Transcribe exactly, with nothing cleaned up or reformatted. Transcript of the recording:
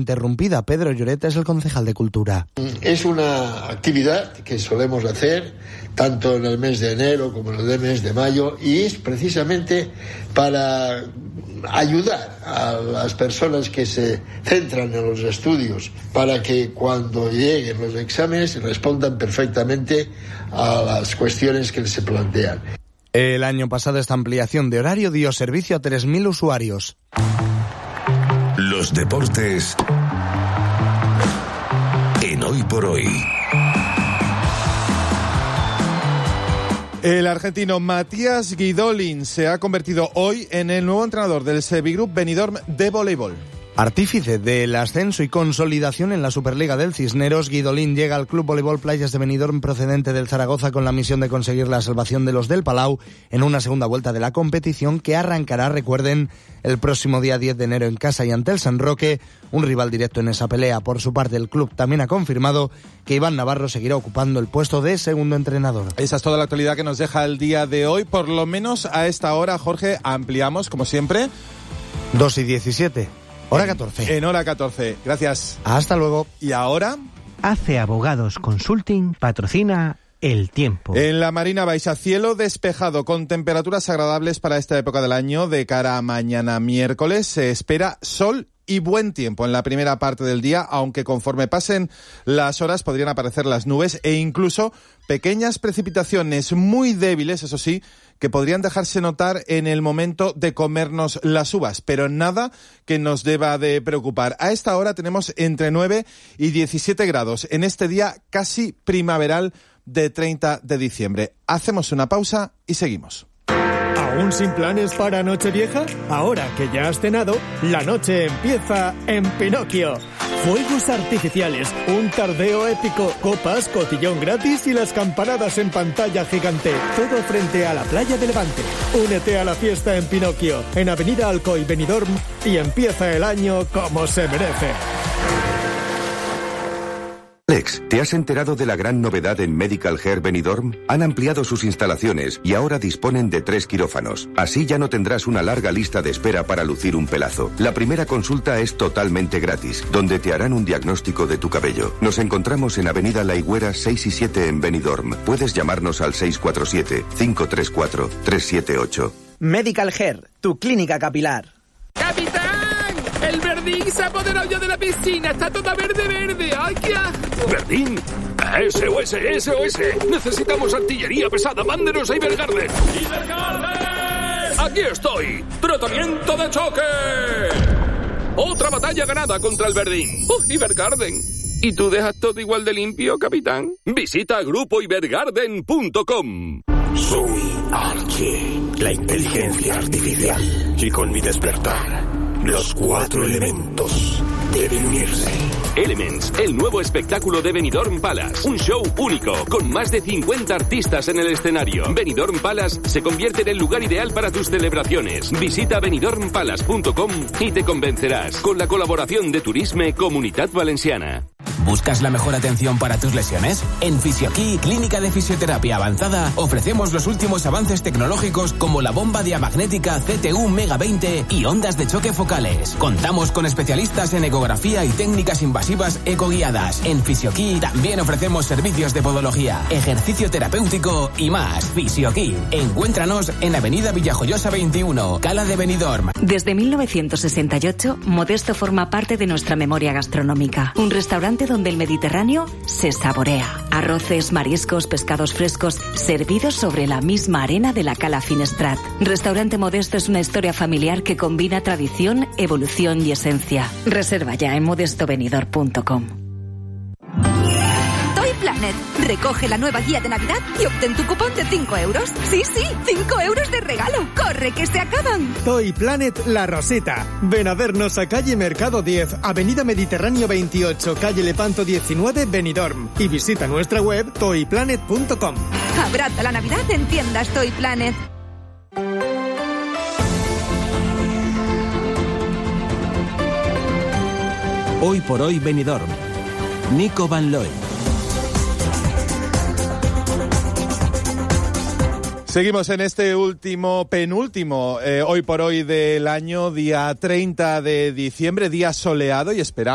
ininterrumpida. Pedro Lloret es el concejal de Cultura. Es una actividad que solemos hacer tanto en el mes de enero como en el mes de mayo, y es precisamente para ayudar a las personas que se centran en los estudios para que cuando lleguen los exámenes respondan perfectamente a las cuestiones que se plantean. El año pasado esta ampliación de horario dio servicio a tres mil usuarios. Los deportes en Hoy por Hoy. El argentino Matías Guidolin se ha convertido hoy en el nuevo entrenador del Sevigroup Benidorm de voleibol. Artífice del ascenso y consolidación en la Superliga del Cisneros, Guidolin llega al Club Voleibol Playas de Benidorm procedente del Zaragoza con la misión de conseguir la salvación de los del Palau en una segunda vuelta de la competición que arrancará, recuerden, el próximo día diez de enero en casa y ante el San Roque, un rival directo en esa pelea. Por su parte, el club también ha confirmado que Iván Navarro seguirá ocupando el puesto de segundo entrenador. Esa es toda la actualidad que nos deja el día de hoy, por lo menos a esta hora. Jorge, ampliamos, como siempre. dos y diecisiete. Hora catorce. En hora catorce. Gracias. Hasta luego. Y ahora... Hace Abogados Consulting patrocina El Tiempo. En la Marina Baixa, cielo despejado con temperaturas agradables para esta época del año. De cara a mañana miércoles se espera sol y buen tiempo en la primera parte del día, aunque conforme pasen las horas podrían aparecer las nubes e incluso pequeñas precipitaciones muy débiles, eso sí, que podrían dejarse notar en el momento de comernos las uvas, pero nada que nos deba de preocupar. A esta hora tenemos entre nueve y diecisiete grados en este día casi primaveral de treinta de diciembre. Hacemos una pausa y seguimos. ¿Aún sin planes para Nochevieja? Ahora que ya has cenado, la noche empieza en Pinocchio. Fuegos artificiales, un tardeo épico, copas, cotillón gratis y las campanadas en pantalla gigante. Todo frente a la playa de Levante. Únete a la fiesta en Pinocchio, en Avenida Alcoy, Benidorm, y empieza el año como se merece. Alex, ¿te has enterado de la gran novedad en Medical Hair Benidorm? Han ampliado sus instalaciones y ahora disponen de tres quirófanos. Así ya no tendrás una larga lista de espera para lucir un pelazo. La primera consulta es totalmente gratis, donde te harán un diagnóstico de tu cabello. Nos encontramos en Avenida La Higuera seis y siete en Benidorm. Puedes llamarnos al seis cuatro siete, cinco tres cuatro, tres siete ocho. Medical Hair, tu clínica capilar. ¡Capitán! ¡El Verdín se ha apoderado ya de la piscina! ¡Está toda verde, verde! ¡Ay, qué asco! ¿Verdín? ¡S O S, S O S! ¡Necesitamos artillería pesada! ¡Mándenos a Ibergarden! ¡Ibergarden! ¡Aquí estoy! ¡Tratamiento de choque! ¡Otra batalla ganada contra el Verdín! ¡Oh, Ibergarden! ¿Y tú dejas todo igual de limpio, capitán? Visita grupo ibergarden punto com. Soy Archie, la inteligencia artificial. Y con mi despertar, los cuatro elementos deben unirse. Elements, el nuevo espectáculo de Benidorm Palace. Un show único, con más de cincuenta artistas en el escenario. Benidorm Palace se convierte en el lugar ideal para tus celebraciones. Visita benidorm palace punto com y te convencerás. Con la colaboración de Turisme Comunitat Valenciana. ¿Buscas la mejor atención para tus lesiones? En Fisioquí, Clínica de Fisioterapia Avanzada, ofrecemos los últimos avances tecnológicos como la bomba diamagnética C T U Mega veinte y ondas de choque focales. Contamos con especialistas en ecografía y técnicas invasivas ecoguiadas. En Fisioquí también ofrecemos servicios de podología, ejercicio terapéutico y más. Fisioquí. Encuéntranos en Avenida Villajoyosa veintiuno, Cala de Benidorm. Desde mil novecientos sesenta y ocho, Modesto forma parte de nuestra memoria gastronómica. Un restaurante donde el Mediterráneo se saborea. Arroces, mariscos, pescados frescos, servidos sobre la misma arena de la Cala Finestrat. Restaurante Modesto es una historia familiar que combina tradición, evolución y esencia. Reserva ya en modesto benidorm punto com. Toy Planet. Recoge la nueva guía de Navidad y obtén tu cupón de cinco euros. Sí, sí, cinco euros de regalo. ¡Corre, que se acaban! Toy Planet La Rosita. Ven a vernos a calle Mercado diez, Avenida Mediterráneo veintiocho, calle Lepanto diecinueve, Benidorm. Y visita nuestra web toy planet punto com. Abraza la Navidad en tiendas Toy Planet. Hoy por hoy Benidorm. Nico Van Loen. Seguimos en este último, penúltimo, eh, hoy por hoy del año, día treinta de diciembre, día soleado, y esperamos